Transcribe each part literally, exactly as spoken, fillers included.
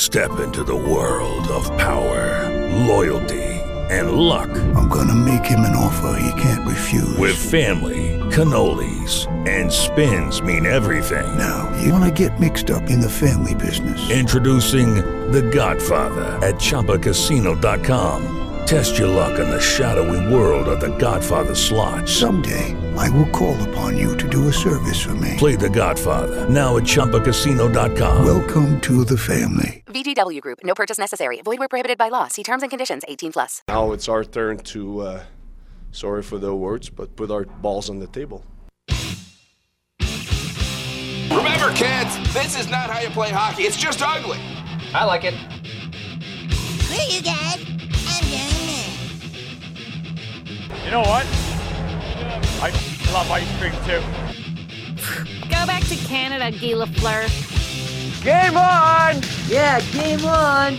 Step into the world of power, loyalty, and luck. I'm gonna make him an offer he can't refuse. With family, cannolis, and spins mean everything. Now, you wanna get mixed up in the family business. Introducing The Godfather at Chumba Casino dot com. Test your luck in the shadowy world of The Godfather slot. Someday, I will call upon you to do a service for me. Play The Godfather, now at Chumba Casino dot com. Welcome to the family. V G W Group. No purchase necessary. Void where prohibited by law. See terms and conditions. eighteen plus. Now it's our turn to, uh, sorry for the words, but put our balls on the table. Remember, kids, this is not how you play hockey. It's just ugly. I like it. Screw you guys. I'm doing this. You know what? I love ice cream too. Go back to Canada, Guy Lafleur. Game on! Yeah, game on!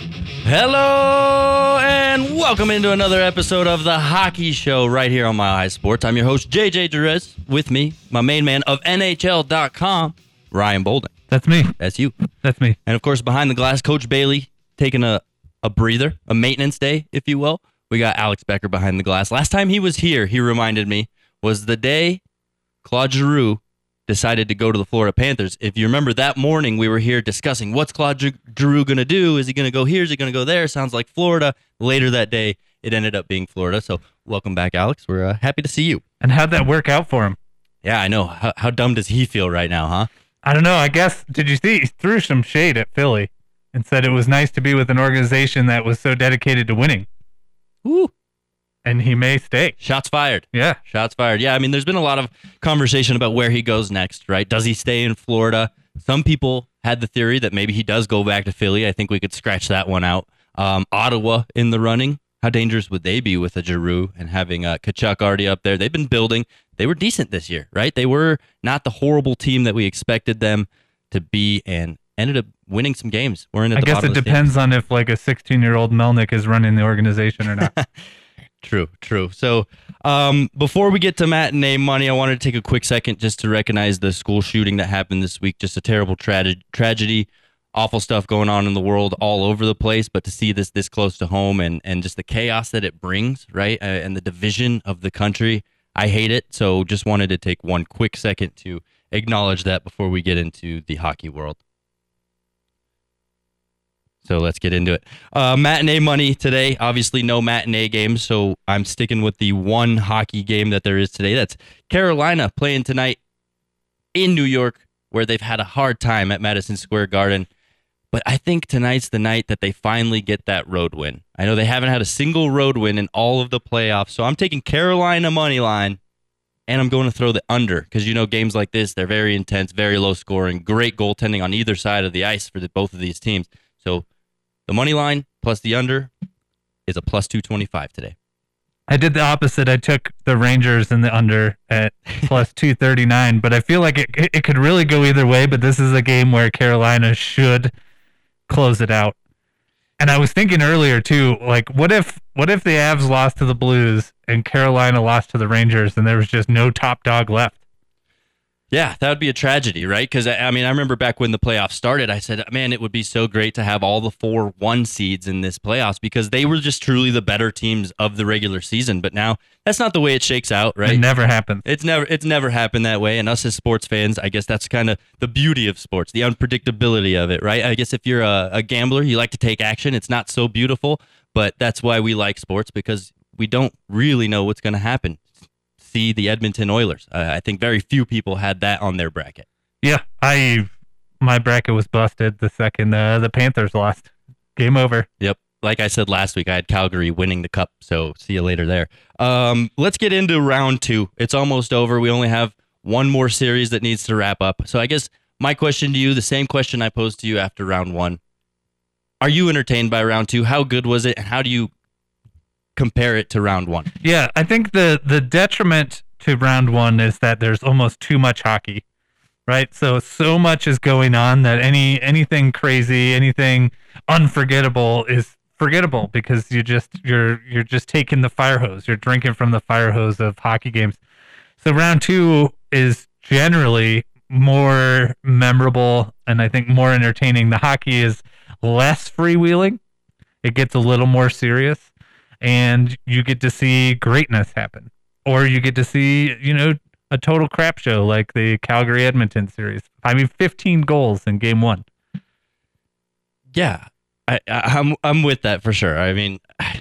Hello, and welcome into another episode of The Hockey Show right here on Mile High Sports. I'm your host, J J Jerez. With me, my main man of N H L dot com, Ryan Bolden. That's me. That's you. That's me. And, of course, behind the glass, Coach Bailey taking a, a breather, a maintenance day, if you will. We got Alex Becker behind the glass. Last time he was here, he reminded me, was the day Claude Giroux decided to go to the Florida Panthers. If you remember that morning, we were here discussing what's Claude Giroux going to do? Is he going to go here? Is he going to go there? Sounds like Florida. Later that day, it ended up being Florida. So welcome back, Alex. We're uh, happy to see you. And how'd that work out for him? Yeah, I know. How, how dumb does he feel right now, huh? I don't know. I guess, did you see, he threw some shade at Philly and said it was nice to be with an organization that was so dedicated to winning. Ooh. And he may stay. Shots fired. Yeah. Shots fired. Yeah, I mean, there's been a lot of conversation about where he goes next, right? Does he stay in Florida? Some people had the theory that maybe he does go back to Philly. I think we could scratch that one out. Um, Ottawa in the running. How dangerous would they be with a Giroux and having uh, Tkachuk already up there? They've been building. They were decent this year, right? They were not the horrible team that we expected them to be and ended up winning some games. We're in at I the guess bottom it of the depends standings. on if like a sixteen-year-old Melnick is running the organization or not. True, true. So um, before we get to matinee money, I wanted to take a quick second just to recognize the school shooting that happened this week. Just a terrible tra- tragedy, awful stuff going on in the world all over the place. But to see this this close to home and, and just the chaos that it brings, right, uh, and the division of the country, I hate it. So just wanted to take one quick second to acknowledge that before we get into the hockey world. So let's get into it. Uh, matinee money today. Obviously, no matinee games, so I'm sticking with the one hockey game that there is today. That's Carolina playing tonight in New York, where they've had a hard time at Madison Square Garden. But I think tonight's the night that they finally get that road win. I know they haven't had a single road win in all of the playoffs, so I'm taking Carolina money line, and I'm going to throw the under because, you know, games like this, they're very intense, very low scoring, great goaltending on either side of the ice for the, both of these teams. So the money line plus the under is a plus two twenty-five today. I did the opposite. I took the Rangers and the under at plus two thirty-nine, but I feel like it, it it could really go either way, but this is a game where Carolina should close it out. And I was thinking earlier too, like what if what if the Avs lost to the Blues and Carolina lost to the Rangers and there was just no top dog left? Yeah, that would be a tragedy, right? Because, I mean, I remember back when the playoffs started, I said, man, it would be so great to have all the four one seeds in this playoffs because they were just truly the better teams of the regular season. But now, that's not the way it shakes out, right? It never happens. It's never it's never happened that way. And us as sports fans, I guess that's kind of the beauty of sports, the unpredictability of it, right? I guess if you're a, a gambler, you like to take action. It's not so beautiful, but that's why we like sports because we don't really know what's going to happen. See the Edmonton Oilers. Uh, I think very few people had that on their bracket. Yeah, I my bracket was busted the second uh, the Panthers lost. Game over. Yep. Like I said last week, I had Calgary winning the cup, so see you later there. Um, let's get into round two. It's almost over. We only have one more series that needs to wrap up. So I guess my question to you, the same question I posed to you after round one. Are you entertained by round two? How good was it, and how do you compare it to round one? Yeah, I think the the detriment to round one is that there's almost too much hockey, right? So so much is going on that any anything crazy, anything unforgettable is forgettable because you just you're you're just taking the fire hose, you're drinking from the fire hose of hockey games. So round two is generally more memorable and I think more entertaining. The hockey is less freewheeling. It gets a little more serious, and you get to see greatness happen. Or you get to see, you know, a total crap show like the Calgary-Edmonton series. I mean, fifteen goals in game one. Yeah, I, I, I'm I'm with that for sure. I mean, I,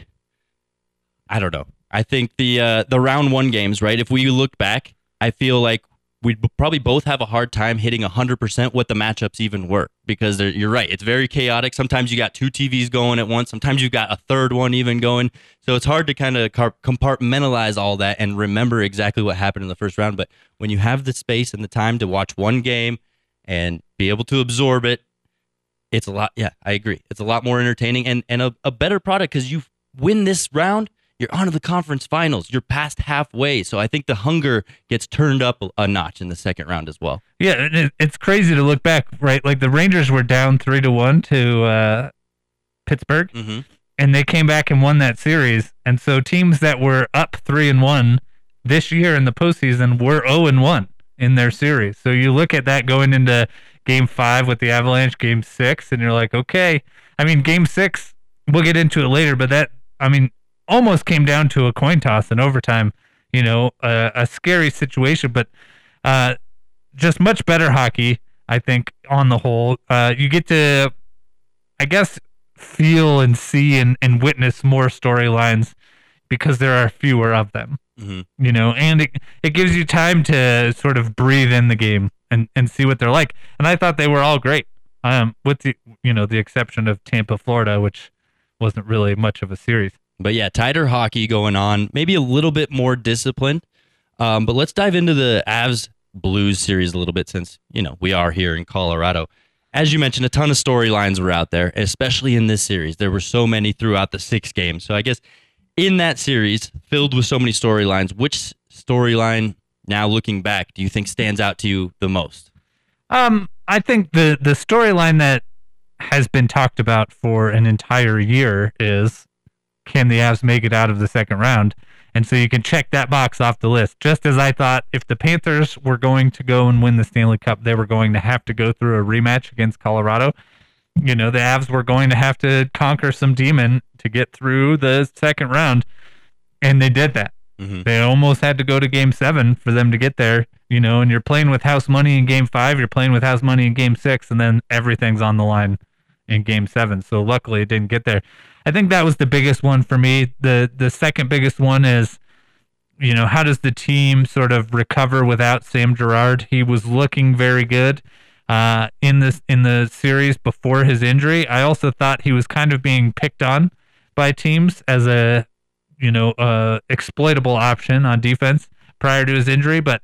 I don't know. I think the uh, the round one games, right? If we look back, I feel like we'd probably both have a hard time hitting one hundred percent what the matchups even were, because you're right. It's very chaotic. Sometimes you got two T Vs going at once. Sometimes you got a third one even going. So it's hard to kind of compartmentalize all that and remember exactly what happened in the first round. But when you have the space and the time to watch one game and be able to absorb it, it's a lot. Yeah, I agree. It's a lot more entertaining and, and a, a better product, because you win this round, you're on to the conference finals. You're past halfway. So I think the hunger gets turned up a notch in the second round as well. Yeah, it, it's crazy to look back, right? Like the Rangers were down three to one to uh, Pittsburgh, mm-hmm. and they came back and won that series. And so teams that were up three and one this year in the postseason were zero and one in their series. So you look at that going into game five with the Avalanche, game six, and you're like, okay. I mean, game six, we'll get into it later, but that, I mean, almost came down to a coin toss in overtime, you know, a, a scary situation, but uh, just much better hockey, I think, on the whole. Uh, you get to, I guess, feel and see and, and witness more storylines because there are fewer of them, mm-hmm. you know, and it, it gives you time to sort of breathe in the game and, and see what they're like. And I thought they were all great, um, with the, you know, the exception of Tampa, Florida, which wasn't really much of a series. But yeah, tighter hockey going on, maybe a little bit more disciplined. Um, but let's dive into the Avs Blues series a little bit, since, you know, we are here in Colorado. As you mentioned, a ton of storylines were out there, especially in this series. There were so many throughout the six games. So I guess in that series, filled with so many storylines, which storyline, now looking back, do you think stands out to you the most? Um, I think the, the storyline that has been talked about for an entire year is, can the Avs make it out of the second round? And so you can check that box off the list. Just as I thought if the Panthers were going to go and win the Stanley Cup, they were going to have to go through a rematch against Colorado. You know, the Avs were going to have to conquer some demon to get through the second round, and they did that. Mm-hmm. They almost had to go to game seven for them to get there, you know, and you're playing with house money in game five, you're playing with house money in game six, and then everything's on the line in game seven. So luckily it didn't get there. I think that was the biggest one for me. The the second biggest one is, you know, how does the team sort of recover without Sam Girard? He was looking very good uh, in this in the series before his injury. I also thought he was kind of being picked on by teams as a, you know, uh, exploitable option on defense prior to his injury, but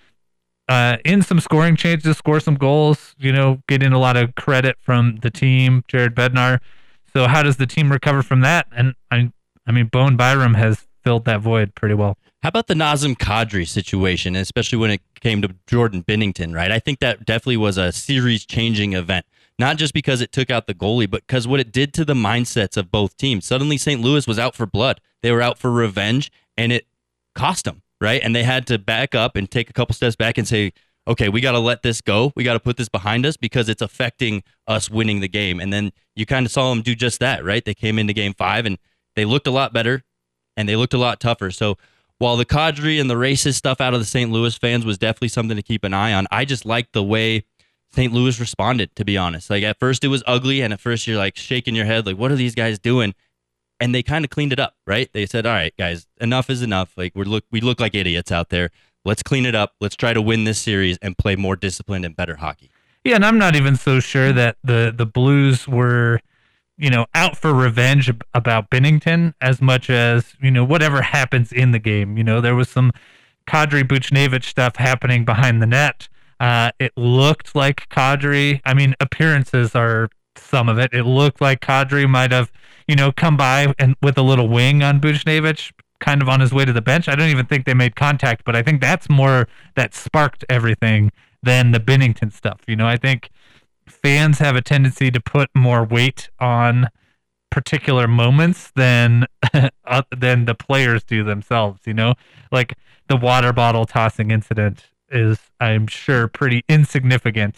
uh, in some scoring changes, score some goals, you know, getting a lot of credit from the team, Jared Bednar. So how does the team recover from that? And I, I mean, Bowen Byram has filled that void pretty well. How about the Nazem Kadri situation, especially when it came to Jordan Binnington, right? I think that definitely was a series-changing event, not just because it took out the goalie, but because what it did to the mindsets of both teams. Suddenly, Saint Louis was out for blood. They were out for revenge, and it cost them, right? And they had to back up and take a couple steps back and say, okay, we got to let this go. We got to put this behind us because it's affecting us winning the game. And then you kind of saw them do just that, right? They came into game five and they looked a lot better and they looked a lot tougher. So while the Kadri and the racist stuff out of the Saint Louis fans was definitely something to keep an eye on, I just liked the way Saint Louis responded, to be honest. Like at first it was ugly, and at first you're like shaking your head, like, what are these guys doing? And they kind of cleaned it up, right? They said, all right, guys, enough is enough. Like we look, we look like idiots out there. Let's clean it up. Let's try to win this series and play more disciplined and better hockey. Yeah, and I'm not even so sure that the, the Blues were, you know, out for revenge about Binnington as much as, you know, whatever happens in the game. You know, there was some Kadri Buchnevich stuff happening behind the net. Uh, it looked like Kadri, I mean, appearances are some of it. It looked like Kadri might have, you know, come by and with a little wing on Buchnevich, kind of on his way to the bench. I don't even think they made contact, but I think that's more that sparked everything than the Binnington stuff. You know, I think fans have a tendency to put more weight on particular moments than uh, than the players do themselves. You know, like the water bottle tossing incident is, I'm sure, pretty insignificant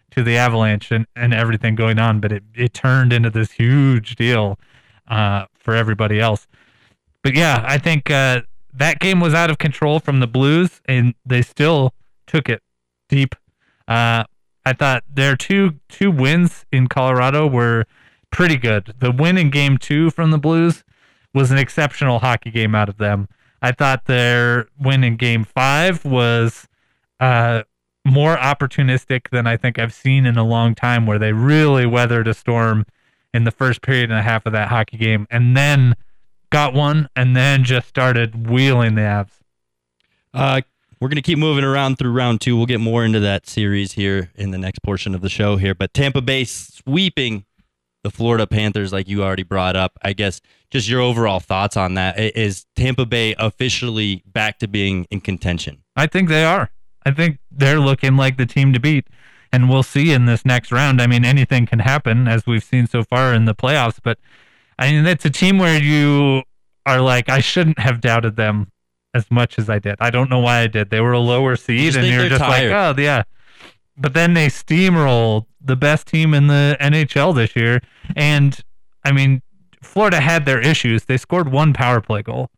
to the Avalanche and, and everything going on, but it, it turned into this huge deal uh, for everybody else. But yeah, I think uh, that game was out of control from the Blues, and they still took it deep. Uh, I thought their two two wins in Colorado were pretty good. The win in game two from the Blues was an exceptional hockey game out of them. I thought their win in game five was uh, more opportunistic than I think I've seen in a long time, where they really weathered a storm in the first period and a half of that hockey game and then got one and then just started wheeling the Avs. Uh, we're going to keep moving around through round two. We'll get more into that series here in the next portion of the show here. But Tampa Bay sweeping the Florida Panthers, like you already brought up. I guess just your overall thoughts on that. Is Tampa Bay officially back to being in contention? I think they are. I think they're looking like the team to beat. And we'll see in this next round. I mean, anything can happen, as we've seen so far in the playoffs. But, I mean, it's a team where you are like, I shouldn't have doubted them as much as I did. I don't know why I did. They were a lower seed, and you're just tired. like, oh, yeah. But then they steamrolled the best team in the N H L this year. And, I mean, Florida had their issues. They scored one power play goal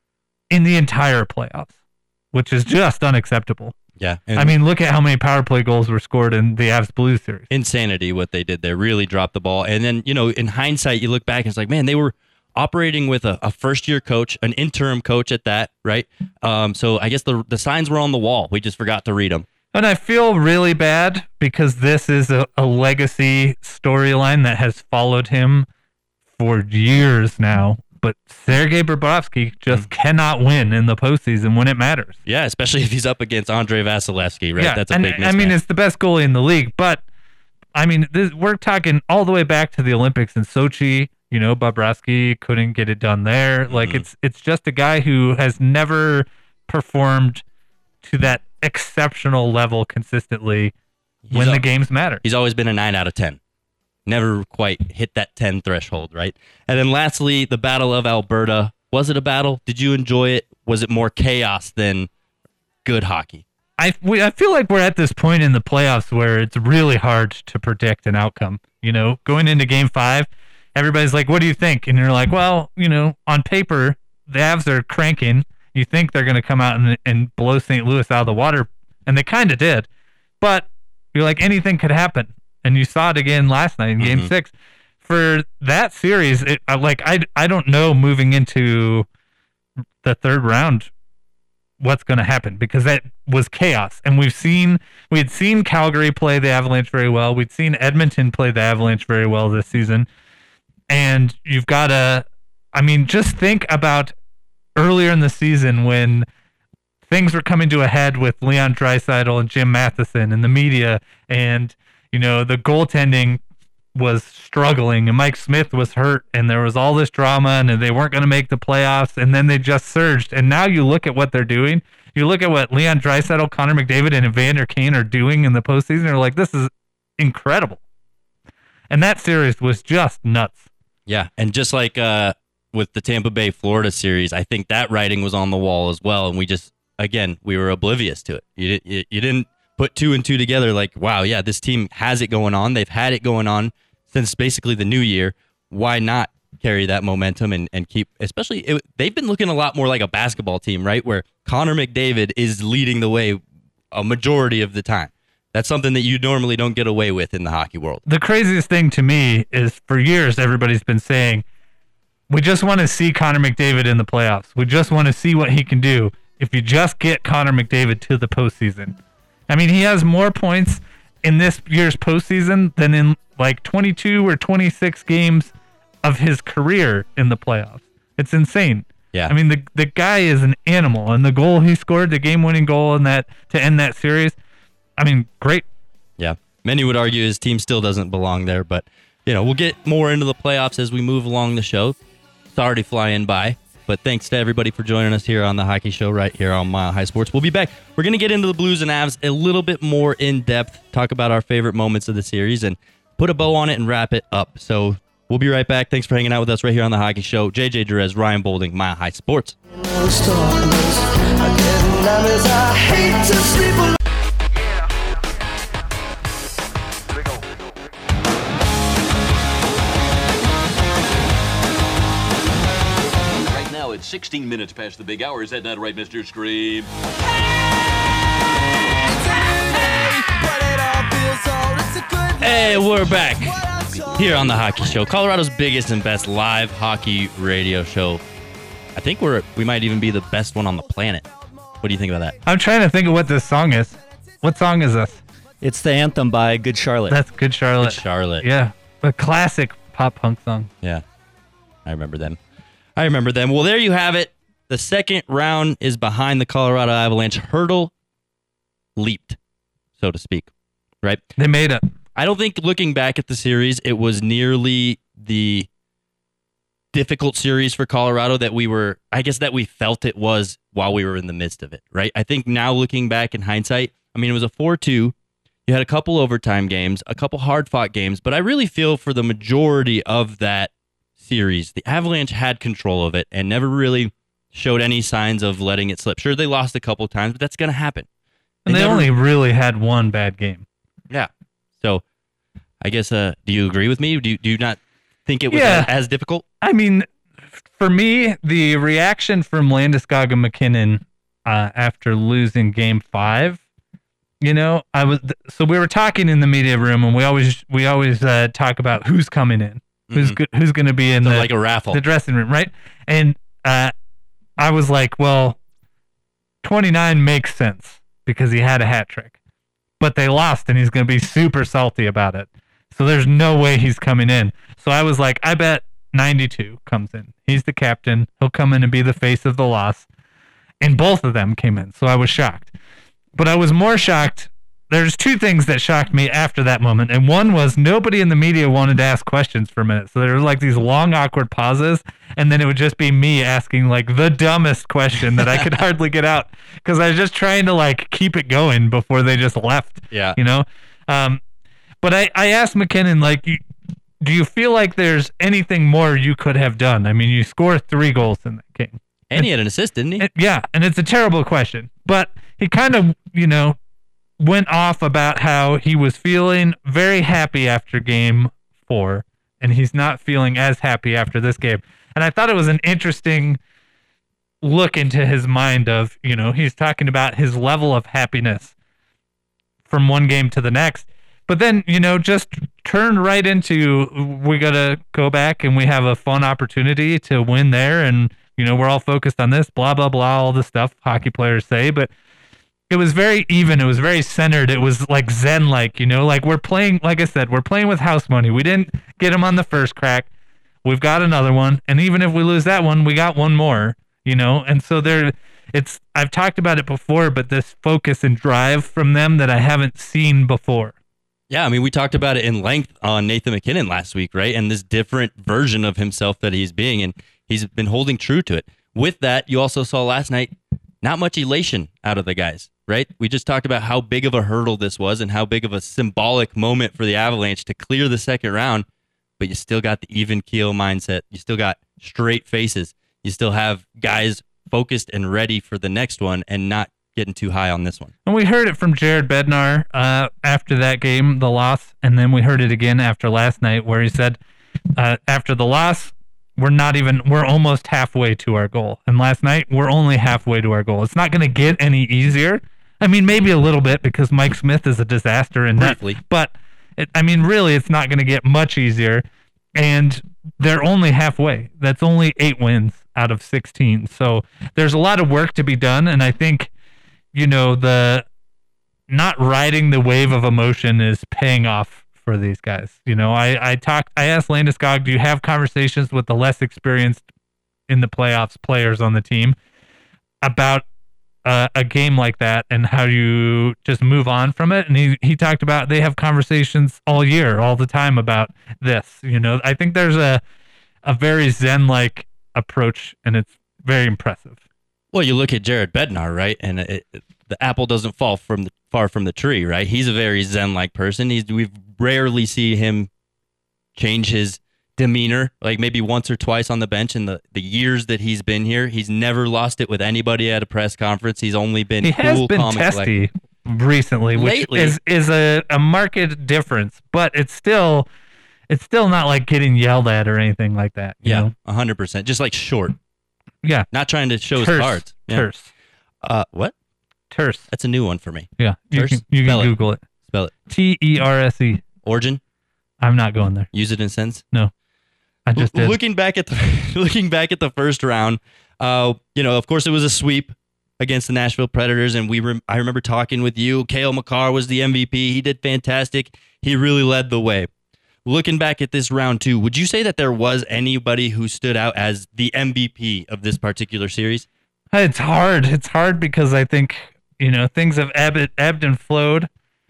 in the entire playoffs, which is just unacceptable. Yeah. I mean, look at how many power play goals were scored in the Avs Blues series. Insanity what they did. They really dropped the ball. And then, you know, in hindsight, you look back and it's like, man, they were operating with a, a first-year coach, an interim coach at that, right? Um, so I guess the the signs were on the wall. We just forgot to read them. And I feel really bad because this is a, a legacy storyline that has followed him for years now. But Sergei Bobrovsky just mm. cannot win in the postseason when it matters. Yeah, especially if he's up against Andrei Vasilevsky, right? Yeah, That's a and, big mismatch. I mean, it's the best goalie in the league. But, I mean, this, we're talking all the way back to the Olympics in Sochi. You know, Bobrovsky couldn't get it done there. Mm-hmm. Like, it's it's just a guy who has never performed to that exceptional level consistently he's when al- the games matter. He's always been a nine out of ten. Never quite hit that ten threshold, right? And then lastly, the Battle of Alberta. Was it a battle? Did you enjoy it? Was it more chaos than good hockey? I, we, I feel like we're at this point in the playoffs where it's really hard to predict an outcome. You know, going into game five, everybody's like, what do you think? And you're like, well, you know, on paper, the Avs are cranking. You think they're going to come out and, and blow Saint Louis out of the water, and they kind of did. But you're like, anything could happen. And you saw it again last night in Game mm-hmm. Six. For that series, it, like I, I don't know moving into the third round what's going to happen, because that was chaos. And we've seen we had seen Calgary play the Avalanche very well. We'd seen Edmonton play the Avalanche very well this season. And you've got to, I mean, just think about earlier in the season when things were coming to a head with Leon Draisaitl and Jim Matheson and the media, and you know, the goaltending was struggling, and Mike Smith was hurt, and there was all this drama, and they weren't going to make the playoffs, and then they just surged. And now you look at what they're doing. You look at what Leon Draisaitl, Connor McDavid, and Evander Kane are doing in the postseason. You're like, this is incredible. And that series was just nuts. Yeah, and just like uh, with the Tampa Bay Florida series, I think that writing was on the wall as well, and we just, again, we were oblivious to it. You, you, you didn't put two and two together like, wow, yeah, this team has it going on. They've had it going on since basically the new year. Why not carry that momentum and, and keep, especially, it, they've been looking a lot more like a basketball team, right? Where Connor McDavid is leading the way a majority of the time. That's something that you normally don't get away with in the hockey world. The craziest thing to me is for years, everybody's been saying, we just want to see Connor McDavid in the playoffs. We just want to see what he can do if you just get Connor McDavid to the postseason. I mean, he has more points in this year's postseason than in like twenty-two or twenty-six games of his career in the playoffs. It's insane. Yeah. I mean, the the guy is an animal, and the goal he scored, the game-winning goal in that to end that series, I mean, great. Yeah. Many would argue his team still doesn't belong there, but you know, we'll get more into the playoffs as we move along the show. It's already flying by. But thanks to everybody for joining us here on the Hockey Show right here on Mile High Sports. We'll be back. We're going to get into the Blues and Avs a little bit more in depth, talk about our favorite moments of the series, and put a bow on it and wrap it up. So we'll be right back. Thanks for hanging out with us right here on the Hockey Show. J J Jerez, Ryan Bolding, Mile High Sports. sixteen minutes past the big hour. Is that not right, Mister Scream? Hey, we're back here on the Hockey Show, Colorado's biggest and best live hockey radio show. I think we're we might even be the best one on the planet. What do you think about that? I'm trying to think of what this song is. What song is this? It's the anthem by Good Charlotte. That's Good Charlotte. Good Charlotte. Yeah, a classic pop punk song. Yeah, I remember them. I remember them. Well, there you have it. The second round is behind the Colorado Avalanche. Hurdle leaped, so to speak. Right? They made it. I don't think looking back at the series, it was nearly the difficult series for Colorado that we were, I guess that we felt it was while we were in the midst of it, right? I think now looking back in hindsight, I mean, it was a four two. You had a couple overtime games, a couple hard-fought games, but I really feel for the majority of that series, the Avalanche had control of it and never really showed any signs of letting it slip. Sure, they lost a couple times, but that's going to happen. And they, they never, only really had one bad game. Yeah. So, I guess, uh, do you agree with me? Do you, do you not think it was yeah. as, as difficult? I mean, for me, the reaction from Landeskog and McKinnon uh, after losing Game Five, you know, I was so we were talking in the media room, and we always we always uh, talk about who's coming in, who's mm-hmm. go, who's going to be in so the like a raffle, the dressing room, right? And uh, I was like, well, twenty-nine makes sense because he had a hat trick. But they lost, and he's going to be super salty about it. So there's no way he's coming in. So I was like, I bet ninety-two comes in. He's the captain. He'll come in and be the face of the loss. And both of them came in. So I was shocked. But I was more shocked. There's two things that shocked me after that moment. And one was nobody in the media wanted to ask questions for a minute. So there were like these long, awkward pauses. And then it would just be me asking like the dumbest question that I could hardly get out. Because I was just trying to like keep it going before they just left. Yeah. You know? Um, but I, I asked McKinnon, like, you, do you feel like there's anything more you could have done? I mean, you scored three goals in that game. And he had an assist, didn't he? It, yeah. And it's a terrible question. But he kind of, you know, went off about how he was feeling very happy after game four, and he's not feeling as happy after this game. And I thought it was an interesting look into his mind of, you know, he's talking about his level of happiness from one game to the next. But then, you know, just turned right into, we got to go back and we have a fun opportunity to win there. And, you know, we're all focused on this, blah, blah, blah, all the stuff hockey players say. But it was very even. It was very centered. It was like Zen-like, you know, like we're playing, like I said, we're playing with house money. We didn't get him on the first crack. We've got another one. And even if we lose that one, we got one more, you know? And so there, it's, I've talked about it before, but this focus and drive from them that I haven't seen before. Yeah, I mean, we talked about it in length on Nathan McKinnon last week, right? And this different version of himself that he's being, and he's been holding true to it. With that, you also saw last night, not much elation out of the guys, right? We just talked about how big of a hurdle this was and how big of a symbolic moment for the Avalanche to clear the second round, but you still got the even keel mindset. You still got straight faces. You still have guys focused and ready for the next one and not getting too high on this one. And we heard it from Jared Bednar uh, after that game, the loss, and then we heard it again after last night where he said, uh, after the loss, we're not even, we're almost halfway to our goal. And last night, we're only halfway to our goal. It's not going to get any easier. I mean, maybe a little bit because Mike Smith is a disaster in that. But, it, I mean, really, it's not going to get much easier. And they're only halfway. That's only eight wins out of sixteen. So there's a lot of work to be done. And I think, you know, the not riding the wave of emotion is paying off for these guys. You know, I, I talked, I asked Landeskog, do you have conversations with the less experienced in the playoffs players on the team about uh, a game like that and how you just move on from it? And he, he talked about they have conversations all year, all the time about this. You know, I think there's a, a very Zen-like approach, and it's very impressive. Well, you look at Jared Bednar, right? And it, it, the apple doesn't fall from the, far from the tree, right? He's a very Zen-like person. He's we've rarely see him change his demeanor, like maybe once or twice on the bench in the, the years that he's been here. He's never lost it with anybody at a press conference. He's only been he cool, has been calm, testy recently, which Lately. is is a, a marked difference, but it's still it's still not like getting yelled at or anything like that. You yeah, know? one hundred percent. Just like short. Yeah. Not trying to show Terse. his cards. Yeah. Terse. Uh, what? Terse. That's a new one for me. Yeah. You Terse? can, you can Spell Google it. Spell it. T E R S E. Origin? I'm not going there. Use it in sense? No. I just L- did. Looking back at the looking back at the first round, uh, you know, of course it was a sweep against the Nashville Predators, and we rem- I remember talking with you. Cale Makar was the M V P. He did fantastic. He really led the way. Looking back at this round two, would you say that there was anybody who stood out as the M V P of this particular series? It's hard. It's hard because I think, you know, things have ebbed, ebbed and flowed.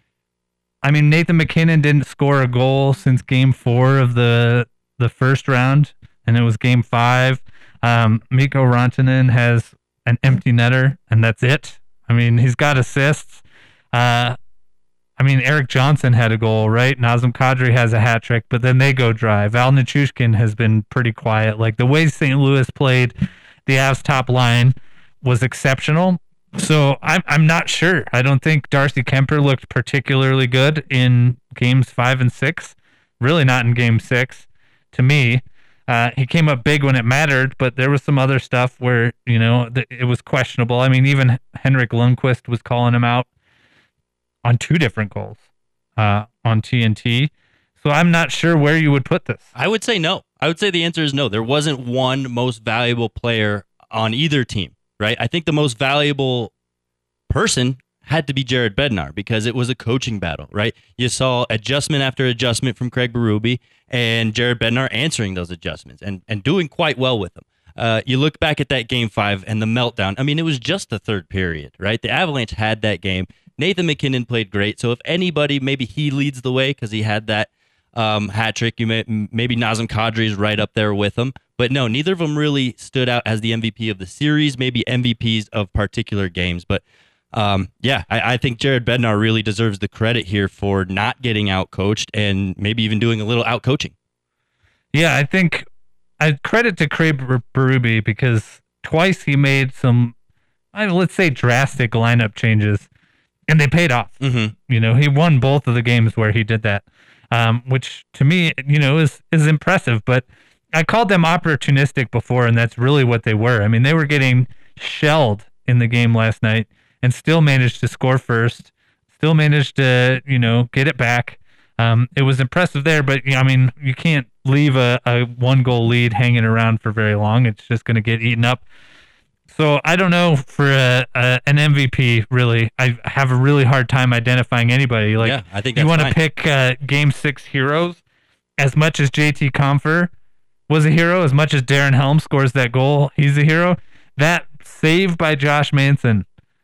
I mean, Nathan MacKinnon didn't score a goal since game four of the the first round, and it was game five. Um, Mikko Rantanen has an empty netter, and that's it. I mean, he's got assists. Uh, I mean, Eric Johnson had a goal, right? Nazem Kadri has a hat trick, but then they go dry. Val Nichushkin has been pretty quiet. Like, the way Saint Louis played the Avs top line was exceptional. So I'm I'm not sure. I don't think Darcy Kemper looked particularly good in games five and six. Really not in game six, to me. Uh, he came up big when it mattered, but there was some other stuff where, you know, th- it was questionable. I mean, even Henrik Lundqvist was calling him out on two different goals uh, on T N T. So I'm not sure where you would put this. I would say no. I would say the answer is no. There wasn't one most valuable player on either team, right? I think the most valuable person had to be Jared Bednar because it was a coaching battle, right? You saw adjustment after adjustment from Craig Berube and Jared Bednar answering those adjustments and, and doing quite well with them. Uh, you look back at that game five and the meltdown. I mean, it was just the third period, right? The Avalanche had that game. Nathan MacKinnon played great. So if anybody, maybe he leads the way because he had that um, hat trick. You may, maybe Nazem Kadri is right up there with him. But no, neither of them really stood out as the M V P of the series, maybe M V Ps of particular games. But Um, yeah, I, I think Jared Bednar really deserves the credit here for not getting out-coached and maybe even doing a little out-coaching. Yeah, I think I credit to Craig Berube because twice he made some, let's say, drastic lineup changes, and they paid off. Mm-hmm. You know, he won both of the games where he did that, um, which to me, you know, is is impressive. But I called them opportunistic before, and that's really what they were. I mean, they were getting shelled in the game last night and still managed to score first, still managed to, you know, get it back. Um, it was impressive there, but, you know, I mean, you can't leave a, a one-goal lead hanging around for very long. It's just going to get eaten up. So I don't know for a, a, an M V P, really. I have a really hard time identifying anybody. Like, yeah, I think that's you want to fine. pick uh, Game six heroes, as much as J T Compher was a hero, as much as Darren Helm scores that goal, he's a hero. That save by Josh Manson,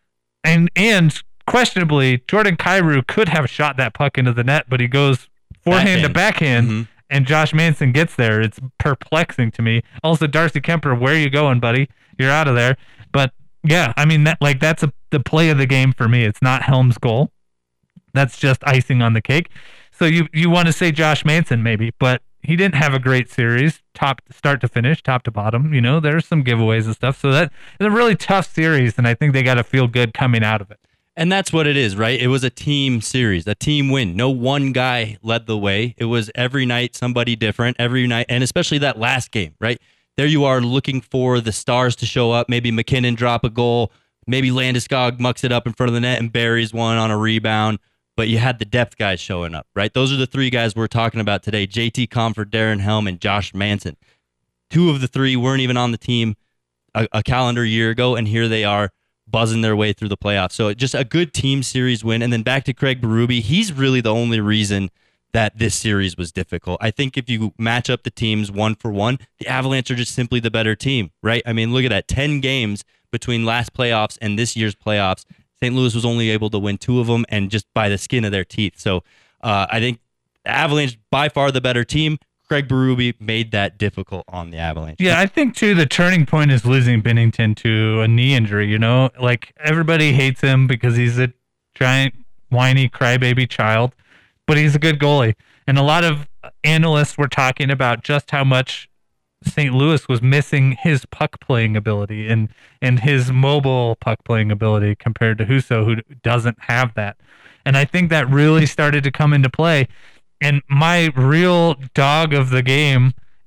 and and questionably, Jordan Kyrou could have shot that puck into the net, but he goes forehand Backhand. to backhand, Mm-hmm. and Josh Manson gets there. It's perplexing to me. Also, Darcy Kemper, where are you going, buddy? You're out of there. But yeah, I mean, that like that's a, the play of the game for me. It's not Helm's goal. That's just icing on the cake. So you you want to say Josh Manson maybe, but he didn't have a great series, top start to finish, top to bottom. You know, there's some giveaways and stuff. So that it's a really tough series, and I think they got to feel good coming out of it. And that's what it is, right? It was a team series, a team win. No one guy led the way. It was every night somebody different, every night, and especially that last game, right? There you are looking for the stars to show up. Maybe McKinnon drop a goal. Maybe Landeskog mucks it up in front of the net and buries one on a rebound. But you had the depth guys showing up, right? Those are the three guys we're talking about today. J T Compher, Darren Helm, and Josh Manson. Two of the three weren't even on the team a, a calendar year ago, and here they are buzzing their way through the playoffs. So just a good team series win. And then back to Craig Berube. He's really the only reason that this series was difficult. I think if you match up the teams one for one, the Avalanche are just simply the better team, right? I mean, look at that. ten games between last playoffs and this year's playoffs. Saint Louis was only able to win two of them, and just by the skin of their teeth. So uh, I think the Avalanche, by far the better team. Craig Berube made that difficult on the Avalanche. Yeah, I think, too, the turning point is losing Binnington to a knee injury, you know? Like, everybody hates him because he's a giant, whiny, crybaby child, but he's a good goalie. And a lot of analysts were talking about just how much Saint Louis was missing his puck-playing ability and, and his mobile puck-playing ability compared to Husso, who doesn't have that. And I think that really started to come into play. And my real dog of the game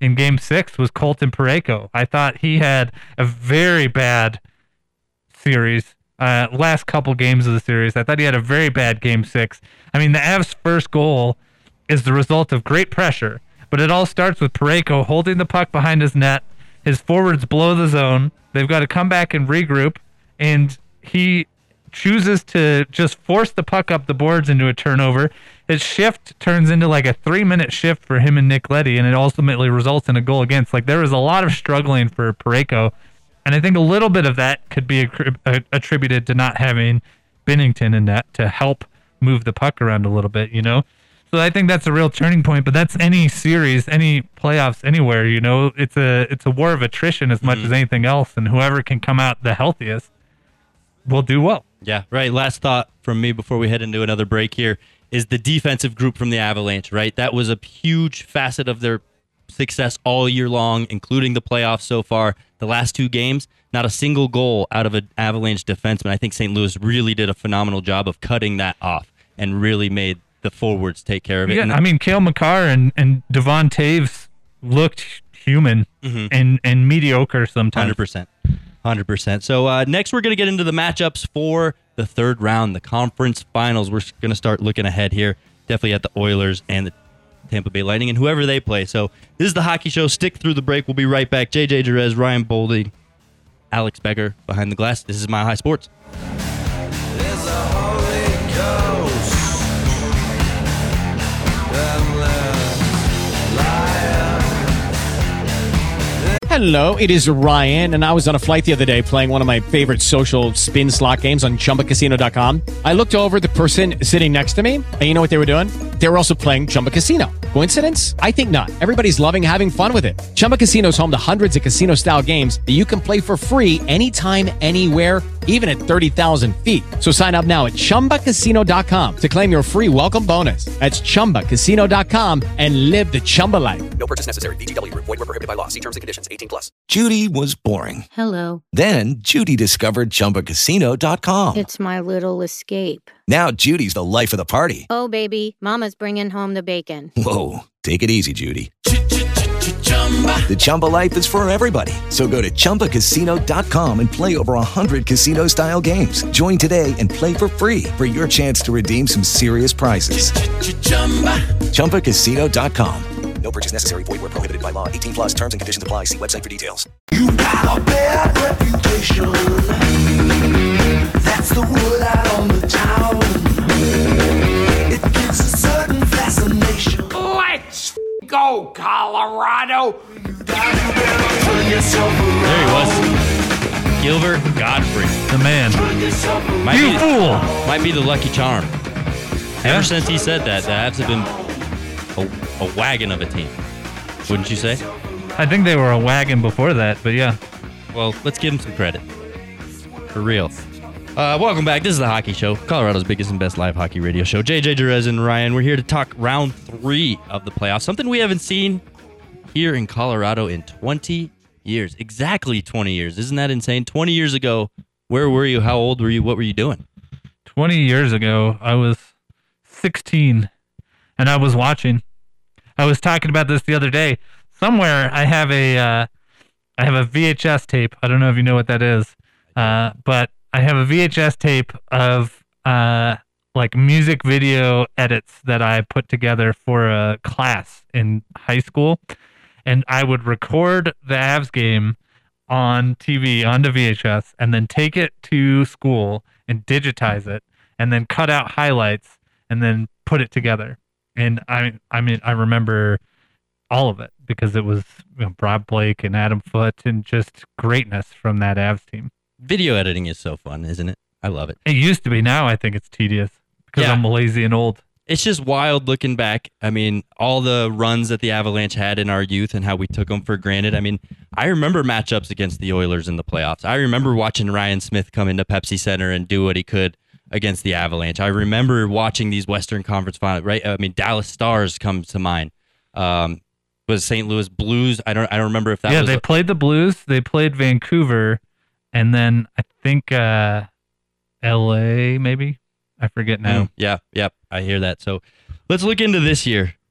in game six was Colton Parayko. I thought he had a very bad series. Uh, last couple games of the series, I thought he had a very bad game six. I mean, the Avs' first goal is the result of great pressure, but it all starts with Parayko holding the puck behind his net. His forwards blow the zone. They've got to come back and regroup, and he chooses to just force the puck up the boards into a turnover. His shift turns into like a three-minute shift for him and Nick Leddy, and it ultimately results in a goal against. Like, there was a lot of struggling for Parayko. And I think a little bit of that could be attributed to not having Binnington in net to help move the puck around a little bit, you know? So I think that's a real turning point, but that's any series, any playoffs, anywhere, you know? It's a it's a war of attrition as much mm-hmm. as anything else, and whoever can come out the healthiest will do well. Yeah, right. Last thought from me before we head into another break here is the defensive group from the Avalanche, right? That was a huge facet of their success all year long, including the playoffs so far. The last two games, not a single goal out of an Avalanche defenseman. I think Saint Louis really did a phenomenal job of cutting that off and really made the forwards take care of it. Yeah, and I mean, Cale Makar and, and Devon Taves looked human mm-hmm. and, and mediocre sometimes. one hundred percent. one hundred percent. So uh, next we're going to get into the matchups for the third round, the conference finals. We're going to start looking ahead here, definitely at the Oilers and the Tampa Bay Lightning and whoever they play. So this is the Hockey Show. Stick through the break. We'll be right back. J J Jerez, Ryan Boldy, Alex Becker behind the glass. This is Mile High Sports. There's a Holy Ghost. Hello, it is Ryan, and I was on a flight the other day playing one of my favorite social spin slot games on Chumba Casino dot com. I looked over at the person sitting next to me, and you know what they were doing? They were also playing Chumba Casino. Coincidence? I think not. Everybody's loving having fun with it. Chumba Casino is home to hundreds of casino-style games that you can play for free anytime, anywhere, even at thirty thousand feet. So sign up now at Chumba Casino dot com to claim your free welcome bonus. That's Chumba Casino dot com and live the Chumba life. No purchase necessary. V G W. Void where prohibited by law. See terms and conditions. eighteen plus. Judy was boring. Hello. Then Judy discovered Chumba Casino dot com. It's my little escape. Now Judy's the life of the party. Oh, baby, mama's bringing home the bacon. Whoa, take it easy, Judy. The Chumba life is for everybody. So go to Chumba Casino dot com and play over one hundred casino-style games. Join today and play for free for your chance to redeem some serious prizes. Chumba Casino dot com. No purchase necessary. Void where prohibited by law. eighteen plus terms and conditions apply. See website for details. You got a bad reputation. That's the word out on the town. It gives a certain fascination. Let's go, Colorado. Turn yourself around. There he was. Gilbert Godfrey. The man. Might you be, fool. Might be the lucky charm. Yeah. Ever since he said that, the Avs have been a, a wagon of a team. Wouldn't you say? I think they were a wagon before that, but yeah. Well, let's give him some credit. For real. Uh, welcome back. This is the Hockey Show, Colorado's biggest and best live hockey radio show. J J Jerez and Ryan, we're here to talk round three of the playoffs. Something we haven't seen here in Colorado in twenty years. Exactly twenty years. Isn't that insane? twenty years ago, where were you? How old were you? What were you doing? twenty years ago, I was sixteen, and I was watching. I was talking about this the other day. Somewhere I have a, uh, I have a V H S tape. I don't know if you know what that is, uh, but I have a V H S tape of uh, like music video edits that I put together for a class in high school, and I would record the Avs game on T V onto V H S, and then take it to school and digitize it, and then cut out highlights, and then put it together. And I, I mean, I remember all of it because it was, you know, Rob Blake and Adam Foote and just greatness from that Avs team. Video editing is so fun, isn't it? I love it. It used to be. Now I think it's tedious because yeah. I'm lazy and old. It's just wild looking back. I mean, all the runs that the Avalanche had in our youth and how we took them for granted. I mean, I remember matchups against the Oilers in the playoffs. I remember watching Ryan Smith come into Pepsi Center and do what he could against the Avalanche. I remember watching these Western Conference finals, right? I mean, Dallas Stars comes to mind. Um, was Saint Louis Blues? I don't I don't remember if that yeah, was... Yeah, they a- played the Blues. They played Vancouver. And then I think uh, L A maybe? I forget now. Mm, yeah, yep. I hear that. So let's look into this year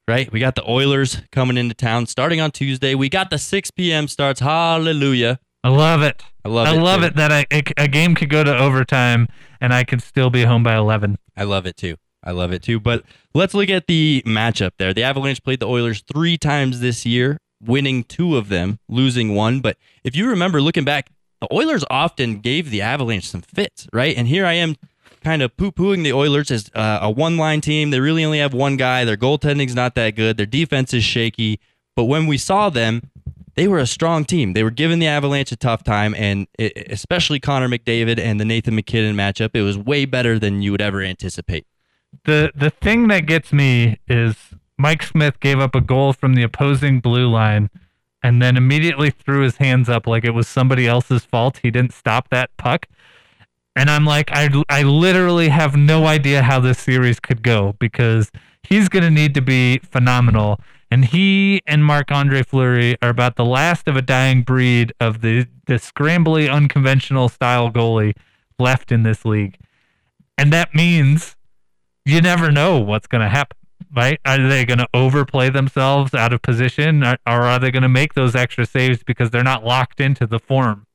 right? We got the Oilers coming into town starting on Tuesday. We got the six p.m. starts. Hallelujah. I love it. I love I it. I love too. it that I, it, a game could go to overtime and I could still be home by eleven. I love it too. I love it too. But let's look at the matchup there. The Avalanche played the Oilers three times this year, winning two of them, losing one. But if you remember looking back, the Oilers often gave the Avalanche some fits, right? And here I am kind of poo-pooing the Oilers as uh, a one-line team. They really only have one guy. Their goaltending's not that good. Their defense is shaky. But when we saw them, they were a strong team. They were giving the Avalanche a tough time, and it, especially Connor McDavid and the Nathan MacKinnon matchup, it was way better than you would ever anticipate. The the thing that gets me is Mike Smith gave up a goal from the opposing blue line and then immediately threw his hands up like it was somebody else's fault. He didn't stop that puck. And I'm like, I, I literally have no idea how this series could go because he's going to need to be phenomenal. And he and Marc-Andre Fleury are about the last of a dying breed of the, the scrambly, unconventional style goalie left in this league. And that means you never know what's going to happen, right? Are they going to overplay themselves out of position, or, or are they going to make those extra saves because they're not locked into the form?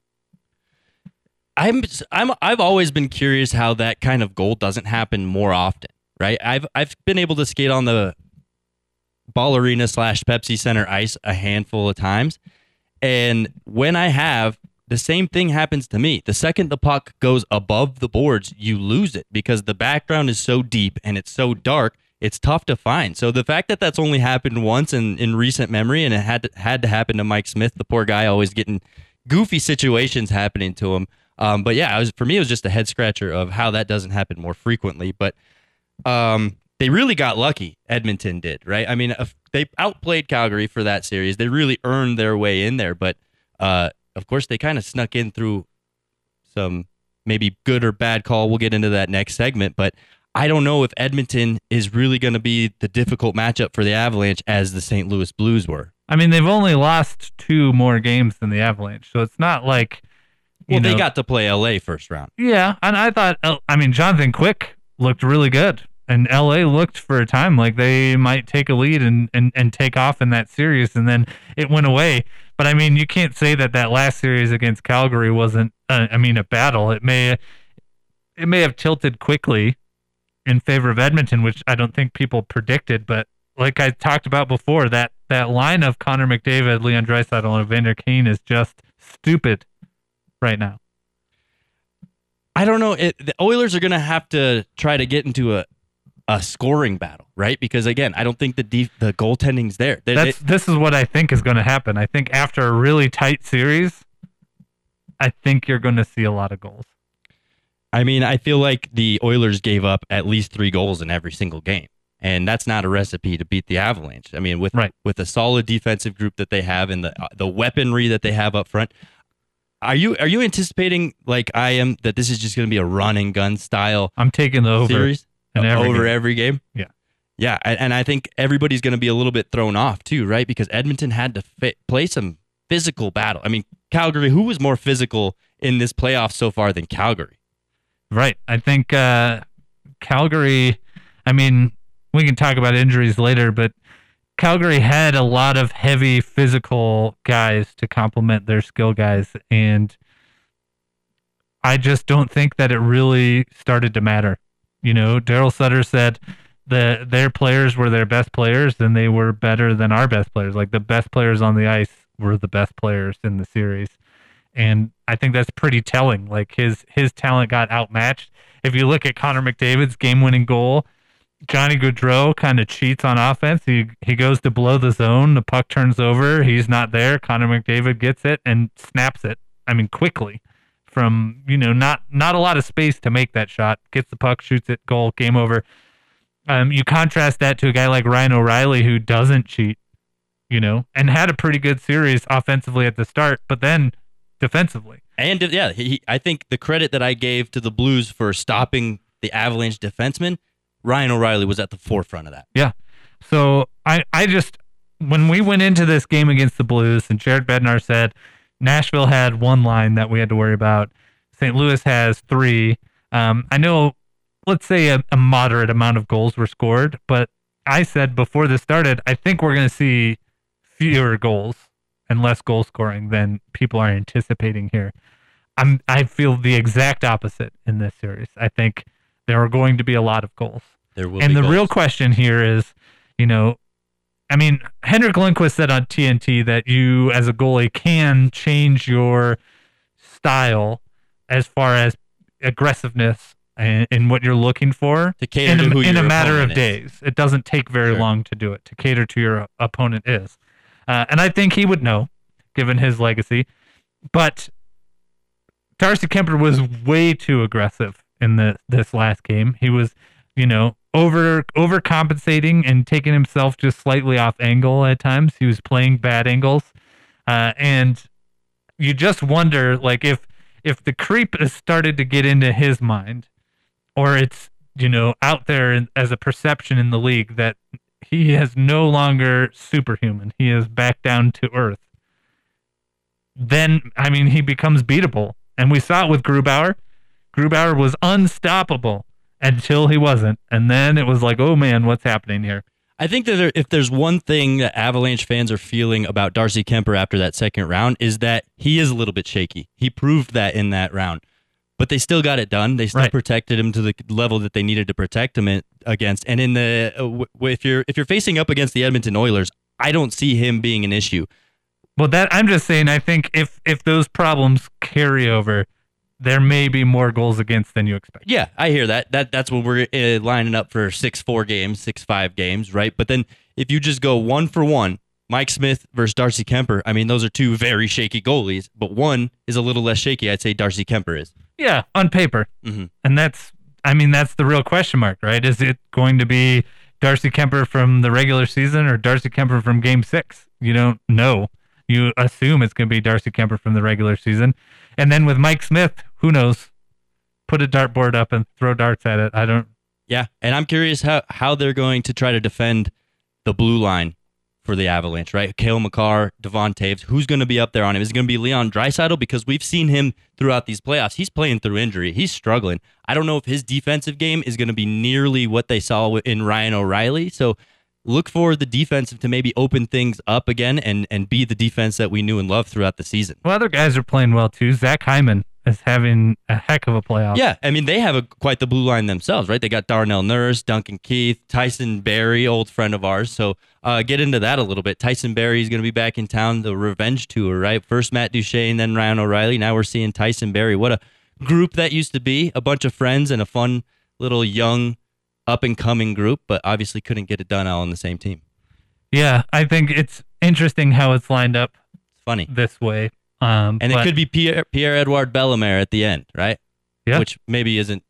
I'm I'm I've always been curious how that kind of goal doesn't happen more often, right? I've I've been able to skate on the Ball Arena slash Pepsi Center ice a handful of times, and when I have, the same thing happens to me. The second the puck goes above the boards, you lose it because the background is so deep and it's so dark. It's tough to find. So the fact that that's only happened once in, in recent memory, and it had to, had to happen to Mike Smith, the poor guy, always getting goofy situations happening to him. Um, but yeah, it was, for me, it was just a head scratcher of how that doesn't happen more frequently. But um, they really got lucky. Edmonton did, right? I mean, if they outplayed Calgary for that series. They really earned their way in there. But uh, of course, they kind of snuck in through some maybe good or bad call. We'll get into that next segment. But I don't know if Edmonton is really going to be the difficult matchup for the Avalanche as the Saint Louis Blues were. I mean, they've only lost two more games than the Avalanche, so it's not like. You well, know, they got to play L A first round. Yeah, and I thought, I mean, Jonathan Quick looked really good, and L A looked for a time like they might take a lead and, and, and take off in that series, and then it went away. But, I mean, you can't say that that last series against Calgary wasn't, uh, I mean, a battle. It may, it may have tilted quickly in favor of Edmonton, which I don't think people predicted, but like I talked about before, that, that line of Connor McDavid, Leon Draisaitl, and Evander Kane is just stupid right now. I don't know. It, the Oilers are going to have to try to get into a, a scoring battle, right? Because again, I don't think the def- the goaltending's there. They, That's they, this is what I think is going to happen. I think after a really tight series, I think you're going to see a lot of goals. I mean, I feel like the Oilers gave up at least three goals in every single game, and that's not a recipe to beat the Avalanche. I mean, with right. with a solid defensive group that they have and the the weaponry that they have up front. Are you are you anticipating, like I am, that this is just going to be a run and gun style? I'm taking the over series in every over game. every game. Yeah, yeah, and, and I think everybody's going to be a little bit thrown off too, right? Because Edmonton had to fit, play some physical battle. I mean, Calgary. Who was more physical in this playoff so far than Calgary? Right. I think uh, Calgary. I mean, we can talk about injuries later, but Calgary had a lot of heavy physical guys to complement their skill guys, and I just don't think that it really started to matter. You know, Daryl Sutter said that their players were their best players, and they were better than our best players. Like, the best players on the ice were the best players in the series, and I think that's pretty telling. Like, his his talent got outmatched. If you look at Connor McDavid's game-winning goal, Johnny Gaudreau kind of cheats on offense. He he goes to blow the zone. The puck turns over. He's not there. Connor McDavid gets it and snaps it. I mean, quickly from, you know, not not a lot of space to make that shot. Gets the puck, shoots it, goal, game over. Um, you contrast that to a guy like Ryan O'Reilly who doesn't cheat, you know, and had a pretty good series offensively at the start, but then defensively. And yeah, he, I think the credit that I gave to the Blues for stopping the Avalanche defenseman, Ryan O'Reilly was at the forefront of that. Yeah. So I, I just, when we went into this game against the Blues, and Jared Bednar said Nashville had one line that we had to worry about, Saint Louis has three. Um, I know, let's say a, a moderate amount of goals were scored, but I said before this started, I think we're going to see fewer goals and less goal scoring than people are anticipating here. I'm, I feel the exact opposite in this series. I think there are going to be a lot of goals. There will and be the goals. real question here is, you know, I mean, Henrik Lundqvist said on T N T that you, as a goalie, can change your style as far as aggressiveness and, and what you're looking for to cater in a, to who in your a matter of opponent is. days. It doesn't take very Sure. long to do it, to cater to your opponent is. Uh, and I think he would know, given his legacy. But Darcy Kemper was way too aggressive in the this last game. He was, you know, over overcompensating and taking himself just slightly off angle at times. He was playing bad angles. Uh, and you just wonder, like, if if the creep has started to get into his mind, or it's, you know, out there in, as a perception in the league that he is no longer superhuman. He is back down to earth. Then, I mean, he becomes beatable. And we saw it with Grubauer. Grubauer was unstoppable until he wasn't. And then it was like, oh, man, what's happening here? I think that there, if there's one thing that Avalanche fans are feeling about Darcy Kemper after that second round is that he is a little bit shaky. He proved that in that round. But they still got it done. They still Right. protected him to the level that they needed to protect him in, against. And in the uh, w- if you're if you're facing up against the Edmonton Oilers, I don't see him being an issue. Well, that I'm just saying, I think if if those problems carry over, there may be more goals against than you expect. Yeah, I hear that. That that's when we're uh, lining up for six four games, six five games, right? But then if you just go one for one, Mike Smith versus Darcy Kemper, I mean, those are two very shaky goalies, but one is a little less shaky. I'd say Darcy Kemper is. Yeah, on paper. Mm-hmm. And that's, I mean, that's the real question mark, right? Is it going to be Darcy Kemper from the regular season or Darcy Kemper from game six? You don't know. You assume it's going to be Darcy Kemper from the regular season. And then with Mike Smith, who knows? Put a dartboard up and throw darts at it. I don't. Yeah, and I'm curious how, how they're going to try to defend the blue line for the Avalanche, right? Cale Makar, Devon Taves, who's going to be up there on him? Is it going to be Leon Draisaitl? Because we've seen him throughout these playoffs. He's playing through injury. He's struggling. I don't know if his defensive game is going to be nearly what they saw in Ryan O'Reilly. So look for the defensive to maybe open things up again and, and be the defense that we knew and loved throughout the season. Well, other guys are playing well too. Zach Hyman is having a heck of a playoff. Yeah, I mean, they have a, quite the blue line themselves, right? They got Darnell Nurse, Duncan Keith, Tyson Barrie, old friend of ours. So uh, get into that a little bit. Tyson Barrie is going to be back in town, the revenge tour, right? First Matt Duchene, then Ryan O'Reilly. Now we're seeing Tyson Barrie. What a group that used to be. A bunch of friends and a fun little young up-and-coming group, but obviously couldn't get it done all on the same team. Yeah, I think it's interesting how it's lined up. It's funny. This way. Um, and but, it could be Pierre, Pierre-Edouard Bellemare at the end, right? Yeah. Which maybe isn't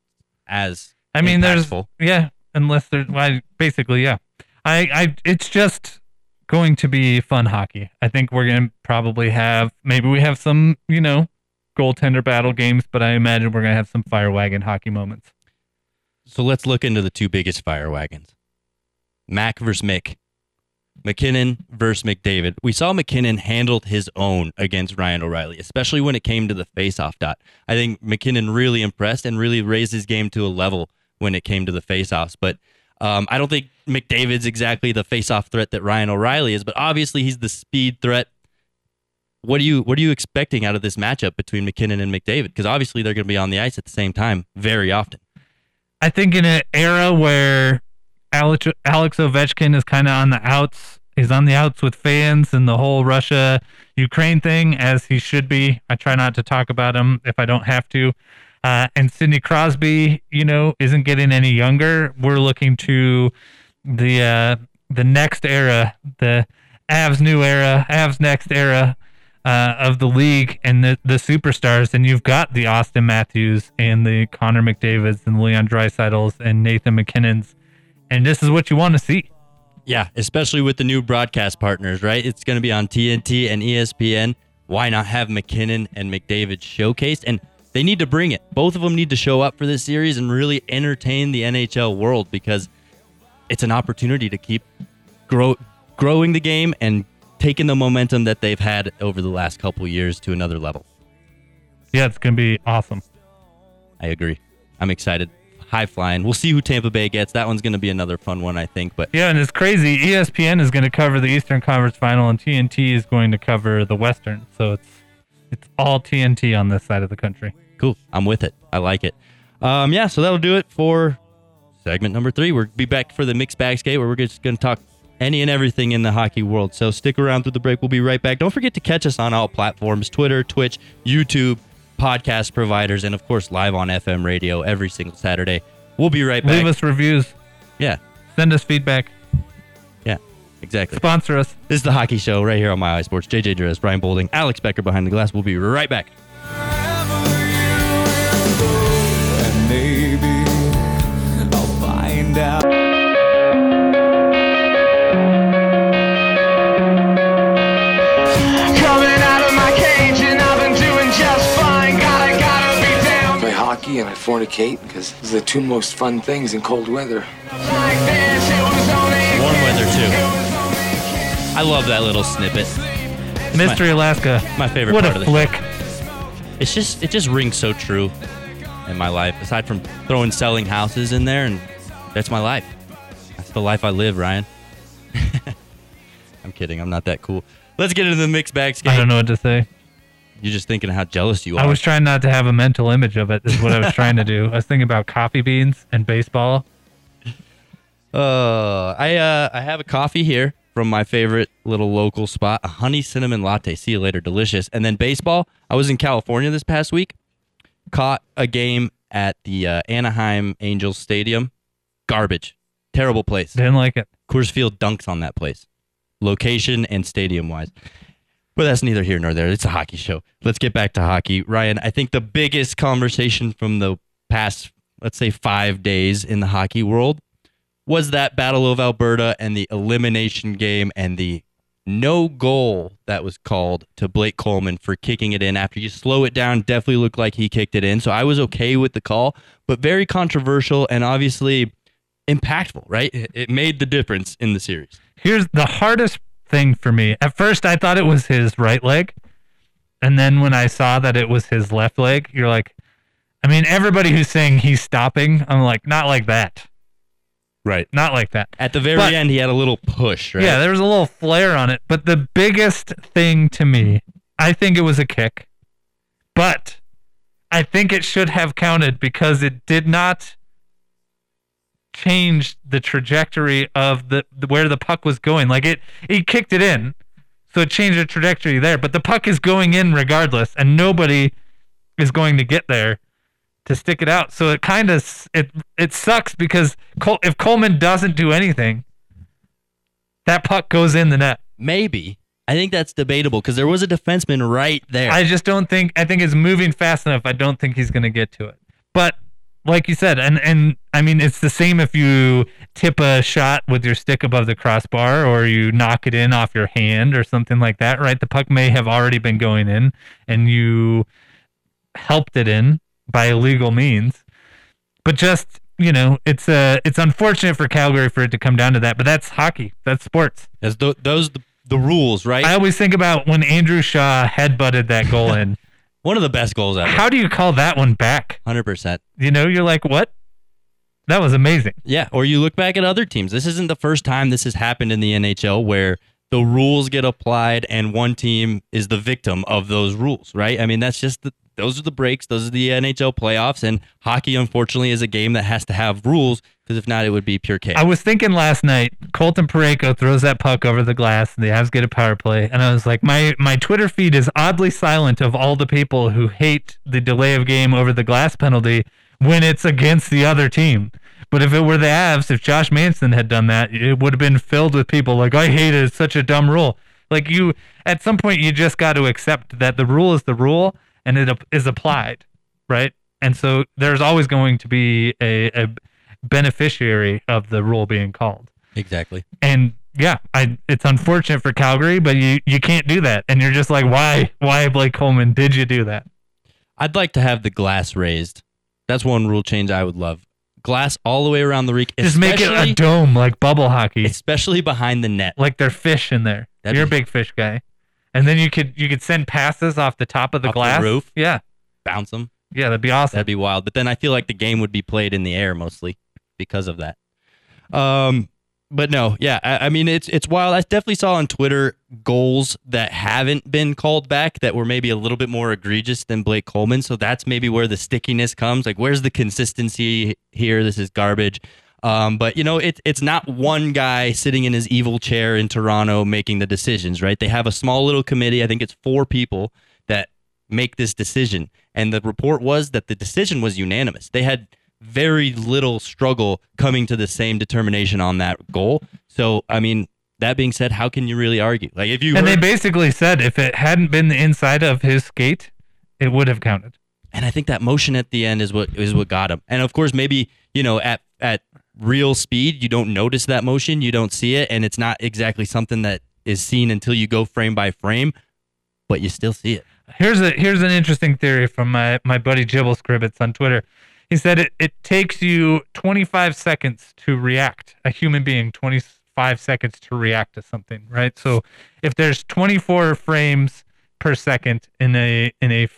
as I mean, impactful. there's, yeah, unless there's, well, basically, yeah. I, I, it's just going to be fun hockey. I think we're going to probably have, maybe we have some, you know, goaltender battle games, but I imagine we're going to have some fire wagon hockey moments. So let's look into the two biggest fire wagons. Mac versus Mick. McKinnon versus McDavid. We saw McKinnon handled his own against Ryan O'Reilly, especially when it came to the faceoff dot. I think McKinnon really impressed and really raised his game to a level when it came to the faceoffs. But um, I don't think McDavid's exactly the faceoff threat that Ryan O'Reilly is, but obviously he's the speed threat. What are you what are you expecting out of this matchup between McKinnon and McDavid? Because obviously they're going to be on the ice at the same time very often. I think in an era where Alex, Alex Ovechkin is kind of on the outs. He's on the outs with fans and the whole Russia-Ukraine thing, as he should be. I try not to talk about him if I don't have to. Uh, and Sidney Crosby, you know, isn't getting any younger. We're looking to the uh, the next era, the Avs new era, Avs next era uh, of the league and the, the superstars. And you've got the Austin Matthews and the Connor McDavids and Leon Draisaitl's and Nathan McKinnon's. And this is what you want to see. Yeah, especially with the new broadcast partners, right? It's going to be on T N T and E S P N. Why not have McKinnon and McDavid showcased? And they need to bring it. Both of them need to show up for this series and really entertain the N H L world, because it's an opportunity to keep grow, growing the game and taking the momentum that they've had over the last couple of years to another level. Yeah, it's going to be awesome. I agree. I'm excited. high flying. We'll see who Tampa Bay gets. That one's going to be another fun one, I think. But yeah, and it's crazy. E S P N is going to cover the Eastern Conference Final, and T N T is going to cover the Western. So it's it's all T N T on this side of the country. Cool. I'm with it. I like it. Um, yeah, so that'll do it for segment number three. We'll be back for the Mixed Bag Skate, where we're just going to talk any and everything in the hockey world. So stick around through the break. We'll be right back. Don't forget to catch us on all platforms: Twitter, Twitch, YouTube, podcast providers, and of course live on F M radio every single Saturday. We'll be right back. Leave us reviews. Yeah. Send us feedback. Yeah, exactly. Sponsor us. This is the Hockey Show right here on My iSports. J J Dress, Brian Bolding, Alex Becker behind the glass. We'll be right back. And maybe I'll find out. Coming out of my cage and I've been doing just fine. Gotta, gotta be down. I play hockey and I fornicate because those are the two most fun things in cold weather. Like this, it was only Warm weather too. I love that little snippet. It's Mystery my, Alaska. My favorite what part a of the flick. show. It's just it just rings so true in my life. Aside from throwing selling houses in there, and that's my life. That's the life I live, Ryan. I'm kidding. I'm not that cool. Let's get into the Mixed Bag Skate. I don't know what to say. You're just thinking of how jealous you are. I was trying not to have a mental image of it, is what I was trying to do. I was thinking about coffee beans and baseball. Uh, I uh, I have a coffee here from my favorite little local spot, a honey cinnamon latte. See you later, delicious. And then baseball. I was in California this past week. Caught a game at the uh, Anaheim Angels Stadium. Garbage, terrible place. Didn't like it. Coors Field dunks on that place, location and stadium wise. But that's neither here nor there. It's a hockey show. Let's get back to hockey. Ryan, I think the biggest conversation from the past, let's say, five days in the hockey world was that Battle of Alberta and the elimination game and the no goal that was called to Blake Coleman for kicking it in. After you slow it down, definitely looked like he kicked it in. So I was okay with the call, but very controversial and obviously impactful, right? It made the difference in the series. Here's the hardest thing for me. At first, I thought it was his right leg. And then when I saw that it was his left leg, you're like, I mean, everybody who's saying he's stopping, I'm like, not like that. Right. Not like that. At the very but, end, he had a little push, right? Yeah, there was a little flare on it. But the biggest thing to me, I think it was a kick. But I think it should have counted because it did not change the trajectory of the, the where the puck was going. Like it, he kicked it in, so it changed the trajectory there. But the puck is going in regardless, and nobody is going to get there to stick it out. So it kind of it it sucks because Col- if Coleman doesn't do anything, that puck goes in the net. Maybe. I think that's debatable because there was a defenseman right there. I just don't think I think it's moving fast enough. I don't think he's going to get to it. But like you said, and and I mean it's the same if you tip a shot with your stick above the crossbar or you knock it in off your hand or something like that, right? The puck may have already been going in and you helped it in by illegal means. But just, you know, it's uh, it's unfortunate for Calgary for it to come down to that, but that's hockey. That's sports. As th- those the, the rules, right? I always think about when Andrew Shaw headbutted that goal in. One of the best goals ever. How do you call that one back? one hundred percent. You know, you're like, what? That was amazing. Yeah, or you look back at other teams. This isn't the first time this has happened in the N H L where the rules get applied and one team is the victim of those rules, right? I mean, that's just the Those are the breaks. Those are the N H L playoffs. And hockey, unfortunately, is a game that has to have rules because if not, it would be pure chaos. I was thinking last night, Colton Parayko throws that puck over the glass and the Avs get a power play. And I was like, my, my Twitter feed is oddly silent of all the people who hate the delay of game over the glass penalty when it's against the other team. But if it were the Avs, if Josh Manson had done that, it would have been filled with people like, I hate it. It's such a dumb rule. Like you, at some point, you just got to accept that the rule is the rule. And it is applied, right? And so there's always going to be a, a beneficiary of the rule being called. Exactly. And yeah, I it's unfortunate for Calgary, but you, you can't do that. And you're just like, why, why, Blake Coleman, did you do that? I'd like to have the glass raised. That's one rule change I would love. Glass all the way around the rink. Just make it a dome like bubble hockey. Especially behind the net. Like there's fish in there. That'd you're be- a big fish guy. And then you could you could send passes off the top of the off glass. The roof. Yeah. Bounce them. Yeah, that'd be awesome. That'd be wild. But then I feel like the game would be played in the air mostly because of that. Um, but no, yeah, I, I mean, it's it's wild. I definitely saw on Twitter goals that haven't been called back that were maybe a little bit more egregious than Blake Coleman. So that's maybe where the stickiness comes. Like, where's the consistency here? This is garbage. Um, but, you know, it, it's not one guy sitting in his evil chair in Toronto making the decisions, right? They have a small little committee. I think it's four people that make this decision. And the report was that the decision was unanimous. They had very little struggle coming to the same determination on that goal. So, I mean, that being said, how can you really argue? Like, if you And heard, they basically said if it hadn't been the inside of his skate, it would have counted. And I think that motion at the end is what is what got him. And of course, maybe, you know, at at real speed, you don't notice that motion, you don't see it, and it's not exactly something that is seen until you go frame by frame, but you still see it. Here's a here's an interesting theory from my, my buddy Jibble Scribbits on Twitter. He said it, it takes you twenty-five seconds to react. A human being, twenty-five seconds to react to something, right? So if there's twenty-four frames per second in a in a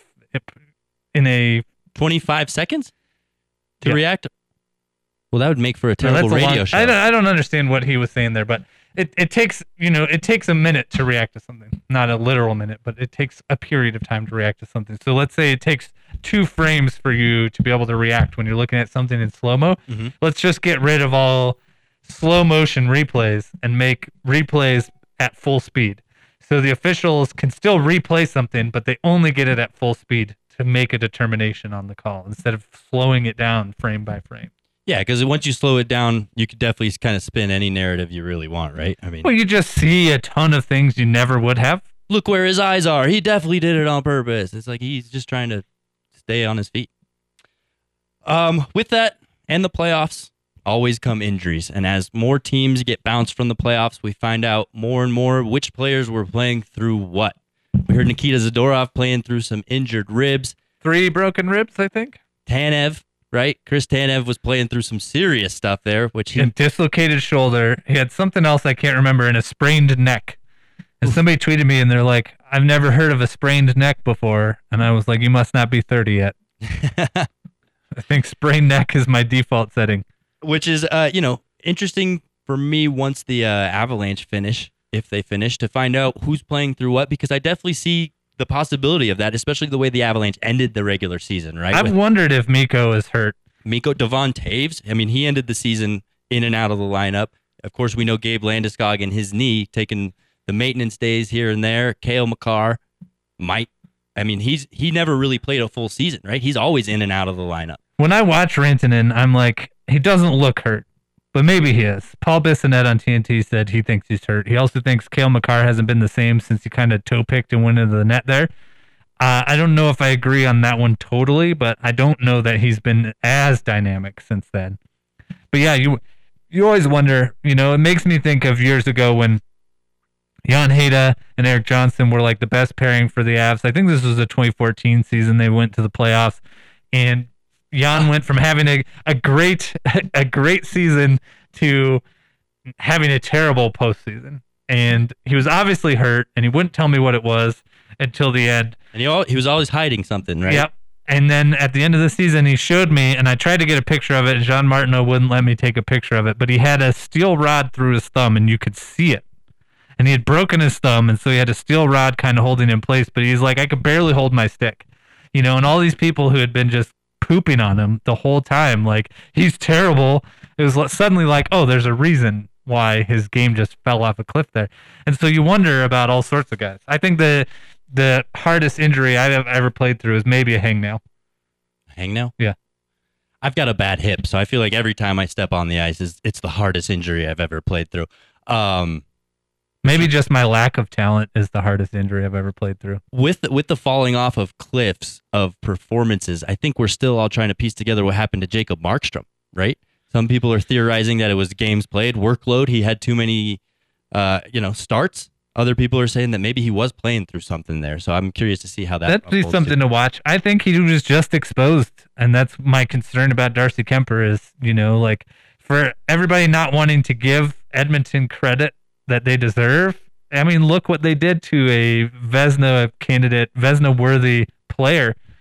in a twenty-five seconds to Yeah. react. Well, that would make for a No, terrible that's a radio long- show. I don't, I don't understand what he was saying there, but it, it takes, you know, it takes a minute to react to something. Not a literal minute, but it takes a period of time to react to something. So let's say it takes two frames for you to be able to react when you're looking at something in slow-mo. Mm-hmm. Let's just get rid of all slow motion replays and make replays at full speed. So the officials can still replay something, but they only get it at full speed to make a determination on the call instead of slowing it down frame by frame. Yeah, because once you slow it down, you could definitely kind of spin any narrative you really want, right? I mean, Well, you just see a ton of things you never would have. look where his eyes are. He definitely did it on purpose. It's like he's just trying to stay on his feet. Um, with that and the playoffs, always come injuries. And as more teams get bounced from the playoffs, we find out more and more which players were playing through what. We heard Nikita Zadorov playing through some injured ribs. Three broken ribs, I think. Tanev, right? Chris Tanev was playing through some serious stuff there, which he A dislocated shoulder. He had something else I can't remember, and a sprained neck. And somebody tweeted me, and they're like, I've never heard of a sprained neck before. And I was like, you must not be thirty yet. I think sprained neck is my default setting. which is, uh, you know, interesting for me once the uh, Avalanche finish, if they finish, to find out who's playing through what, because I definitely see the possibility of that, especially the way the Avalanche ended the regular season, right? I've With wondered if Mikko is hurt. Mikko, Devon Taves, I mean, he ended the season in and out of the lineup. Of course, we know Gabe Landeskog and his knee taking the maintenance days here and there. Cale Makar might, I mean, he's he never really played a full season, right? He's always in and out of the lineup. When I watch Rantanen, I'm like, he doesn't look hurt, but maybe he is. Paul Bissonnette on T N T said he thinks he's hurt. He also thinks Cale Makar hasn't been the same since he kind of toe-picked and went into the net there. Uh, I don't know if I agree on that one totally, but I don't know that he's been as dynamic since then. But yeah, you you always wonder, you know, it makes me think of years ago when Jan Hejda and Eric Johnson were like the best pairing for the Avs. I think this was the twenty fourteen season. They went to the playoffs, and Jan went from having a, a great a great season to having a terrible postseason. And he was obviously hurt, and he wouldn't tell me what it was until the end. And he, al- he was always hiding something, right? Yep. And then at the end of the season, he showed me, and I tried to get a picture of it, and Jean Martineau wouldn't let me take a picture of it, but he had a steel rod through his thumb, and you could see it. And he had broken his thumb, and so he had a steel rod kind of holding in place, but he's like, I could barely hold my stick. You know, and all these people who had been just pooping on him the whole time, like, he's terrible. It was suddenly like, oh, there's a reason why his game just fell off a cliff there. And so you wonder about all sorts of guys. I think the the hardest injury I've ever played through is maybe a hangnail. Hangnail? Yeah. I've got a bad hip, so I feel like every time I step on the ice, is it's the hardest injury I've ever played through. Um, Maybe just my lack of talent is the hardest injury I've ever played through. With the, with the falling off of cliffs of performances, I think we're still all trying to piece together what happened to Jacob Markstrom, right? Some people are theorizing that it was games played, workload. He had too many, uh, you know, starts. Other people are saying that maybe he was playing through something there. So I'm curious to see how that. That'd be unfolds something too. to watch. I think he was just exposed, and that's my concern about Darcy Kemper is, you know, like for everybody not wanting to give Edmonton credit that they deserve. I mean, look what they did to a Vezina candidate, Vezina worthy player.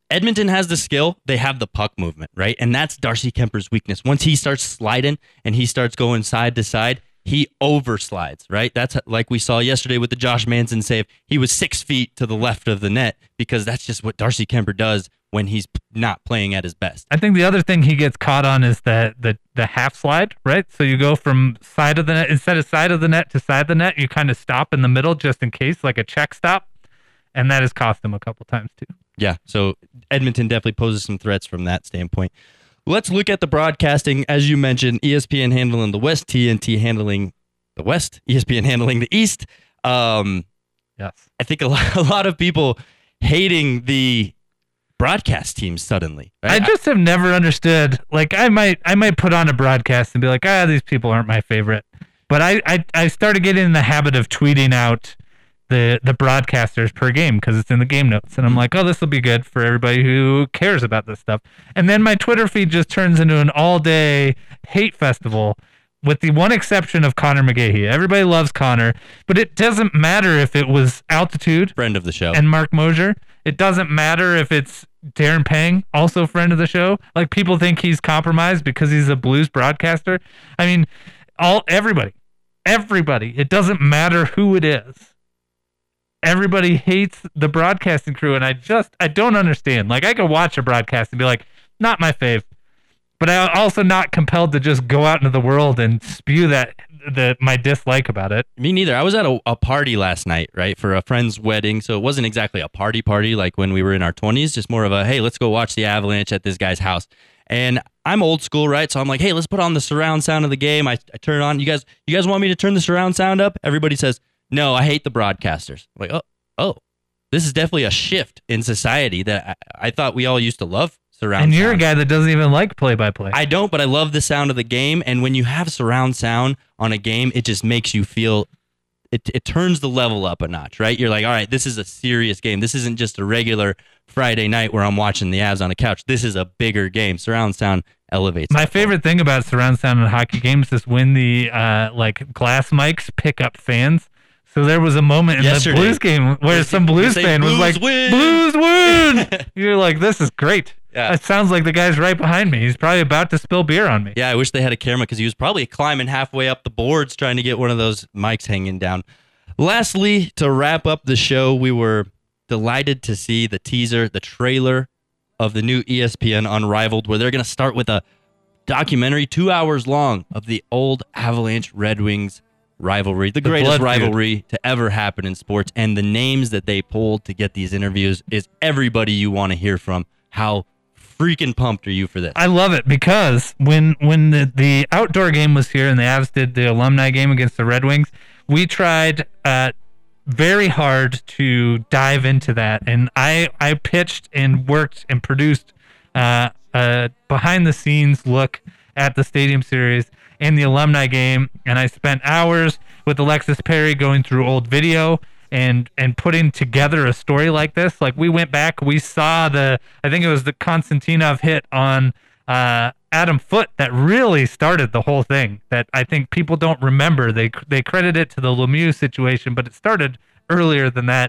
Edmonton has the skill. They have the puck movement, right? And that's Darcy Kemper's weakness. Once he starts sliding and he starts going side to side, he overslides, right? That's like we saw yesterday with the Josh Manson save. He was six feet to the left of the net because that's just what Darcy Kemper does when he's not playing at his best. I think the other thing he gets caught on is that the the half slide, right? So you go from side of the net, instead of side of the net to side of the net, you kind of stop in the middle just in case, like a check stop. And that has cost him a couple times too. Yeah, so Edmonton definitely poses some threats from that standpoint. Let's look at the broadcasting. As you mentioned, E S P N handling the West, T N T handling the West, E S P N handling the East. Um, yes. I think a lot, a lot of people hating the broadcast teams suddenly. Right? I just have never understood. Like, I might I might put on a broadcast and be like, ah, these people aren't my favorite. But I, I, I started getting in the habit of tweeting out the the broadcasters per game because it's in the game notes, and I'm like, oh, this will be good for everybody who cares about this stuff. And then my Twitter feed just turns into an all-day hate festival, with the one exception of Connor McGahey. Everybody loves Connor, but it doesn't matter if it was Altitude, friend of the show, and Mark Mosier. It doesn't matter if it's Darren Pang, also friend of the show. Like, people think he's compromised because he's a Blues broadcaster. I mean, all everybody, everybody. It doesn't matter who it is. Everybody hates the broadcasting crew, and I just, I don't understand. Like, I could watch a broadcast and be like, not my fave, but I'm also not compelled to just go out into the world and spew that, the, my dislike about it. Me neither. I was at a, a party last night, right, for a friend's wedding, so it wasn't exactly a party party like when we were in our twenties, just more of a, hey, let's go watch the Avalanche at this guy's house. And I'm old school, right? So I'm like, hey, let's put on the surround sound of the game. I, I turn it on. You guys, you guys want me to turn the surround sound up? Everybody says, no, I hate the broadcasters. I'm like, oh, oh, this is definitely a shift in society that I, I thought we all used to love surround sound. And you're sound. a guy that doesn't even like play-by-play. I don't, but I love the sound of the game. And when you have surround sound on a game, it just makes you feel, it, it turns the level up a notch, right? You're like, all right, this is a serious game. This isn't just a regular Friday night where I'm watching the Avs on a couch. This is a bigger game. Surround sound elevates. My favorite thing about surround sound in hockey games is when the uh, like glass mics pick up fans. So there was a moment in Yesterday. the Blues game where some Blues fan Blues was like, win. Blues win! You're like, this is great. Yeah. It sounds like the guy's right behind me. He's probably about to spill beer on me. Yeah, I wish they had a camera because he was probably climbing halfway up the boards trying to get one of those mics hanging down. Lastly, to wrap up the show, we were delighted to see the teaser, the trailer of the new E S P N Unrivaled, where they're going to start with a documentary two hours long of the old Avalanche Red Wings rivalry, the, the greatest rivalry feud. to ever happen in sports, and the names that they pulled to get these interviews is everybody you want to hear from. How freaking pumped are you for this? I love it because when when the, the outdoor game was here and the Avs did the alumni game against the Red Wings, we tried uh, very hard to dive into that, and I I pitched and worked and produced uh, a behind the scenes look at the Stadium Series and the alumni game, and I spent hours with Alexis Perry going through old video and and putting together a story like this. Like, we went back, we saw the, I think it was the Konstantinov hit on uh, Adam Foote that really started the whole thing, that I think people don't remember. They they credit it to the Lemieux situation, but it started earlier than that.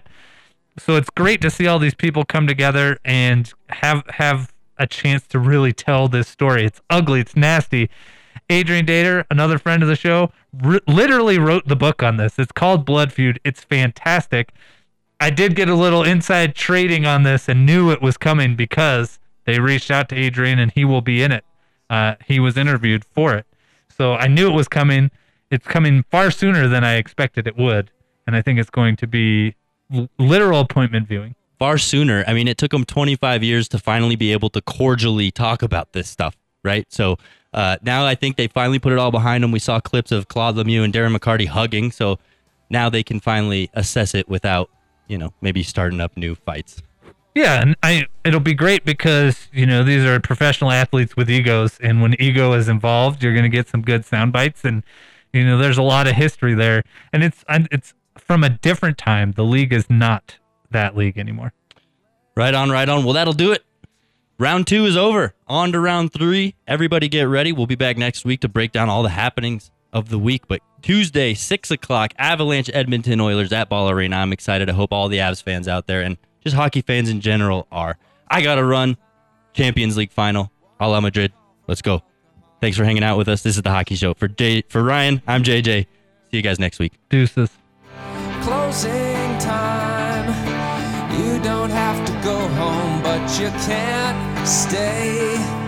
So it's great to see all these people come together and have have a chance to really tell this story. It's ugly, it's nasty. Adrian Dater, another friend of the show, r- literally wrote the book on this. It's called Blood Feud. It's fantastic. I did get a little inside trading on this and knew it was coming because they reached out to Adrian and he will be in it. Uh, he was interviewed for it. So I knew it was coming. It's coming far sooner than I expected it would. And I think it's going to be l- literal appointment viewing. Far sooner. I mean, it took them twenty-five years to finally be able to cordially talk about this stuff, right? So uh, now I think they finally put it all behind them. We saw clips of Claude Lemieux and Darren McCarty hugging, so now they can finally assess it without, you know, maybe starting up new fights. Yeah, and I it'll be great because, you know, these are professional athletes with egos, and when ego is involved, you're going to get some good sound bites, and, you know, there's a lot of history there, and it's it's from a different time. The league is not that league anymore. Right on, right on. Well, that'll do it. Round two is over. On to round three. Everybody get ready. We'll be back next week to break down all the happenings of the week. But Tuesday, six o'clock, Avalanche Edmonton Oilers at Ball Arena. I'm excited. I hope all the Avs fans out there and just hockey fans in general are. I got to run. Champions League final. Hala Madrid. Let's go. Thanks for hanging out with us. This is The Hockey Show. For Jay, for Ryan, I'm J J. See you guys next week. Deuces. Closing time. You don't have to go home, but you can't stay.